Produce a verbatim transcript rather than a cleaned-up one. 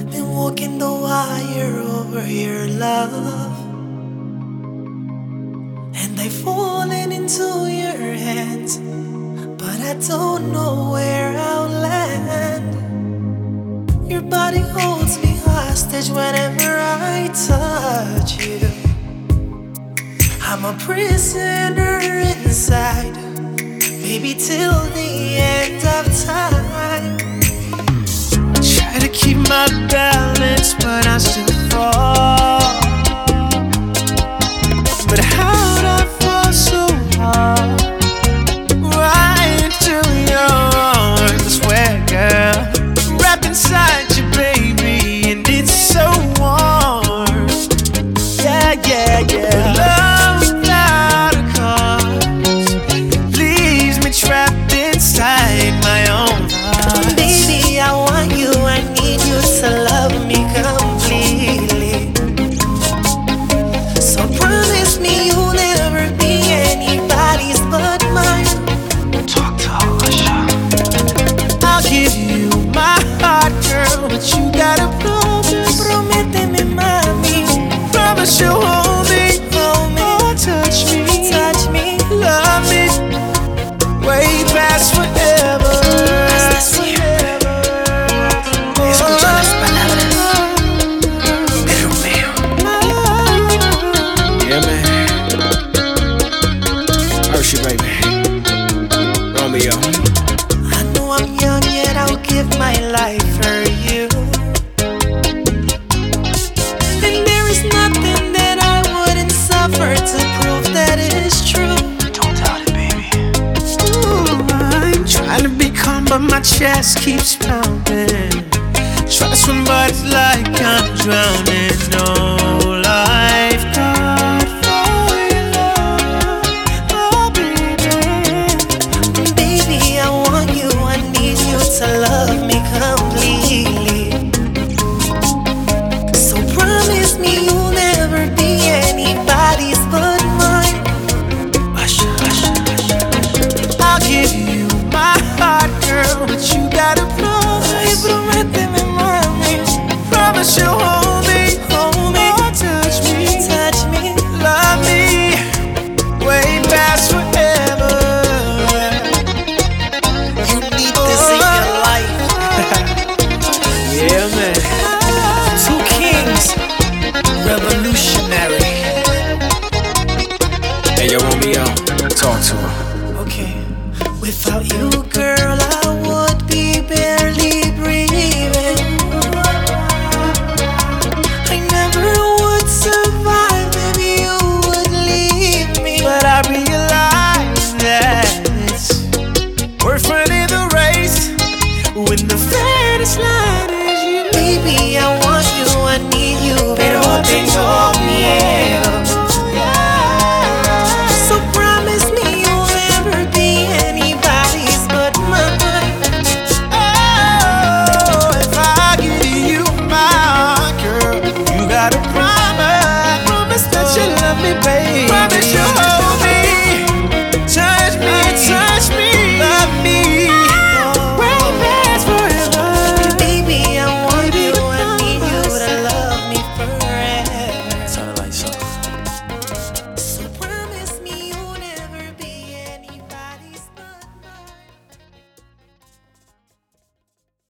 I've been walking the wire over your love, and I've fallen into your hands, but I don't know where I'll land. Your body holds me hostage whenever I touch you. I'm a prisoner inside, maybe till the end of time. Try to keep my balance, but I still fall. But how'd I fall so hard? Right into your arms, I swear, girl. Wrapped inside you, baby, and it's so warm. Yeah, yeah, yeah. Love without a cause leaves me trapped inside my own heart. Baby, I want you, I need you to love me completely. So promise me you'll never be anybody's but mine. Talk to Alicia. I'll give you my heart, girl, but you gotta promise. Prométeme, mami. Promise you'll hold me, hold me, oh, touch me, touch me, love me, way past forever. Past forever. Escucho las palabras de Romeo. Yeah, man. Hershey, baby. Romeo. I know I'm young, yet I'll give my life for you. And there is nothing that I wouldn't suffer to prove that it is true. Don't doubt it, baby. Ooh, I'm trying to be calm, but my chest keeps pounding. Try to swim, but it's like I'm drowning. No.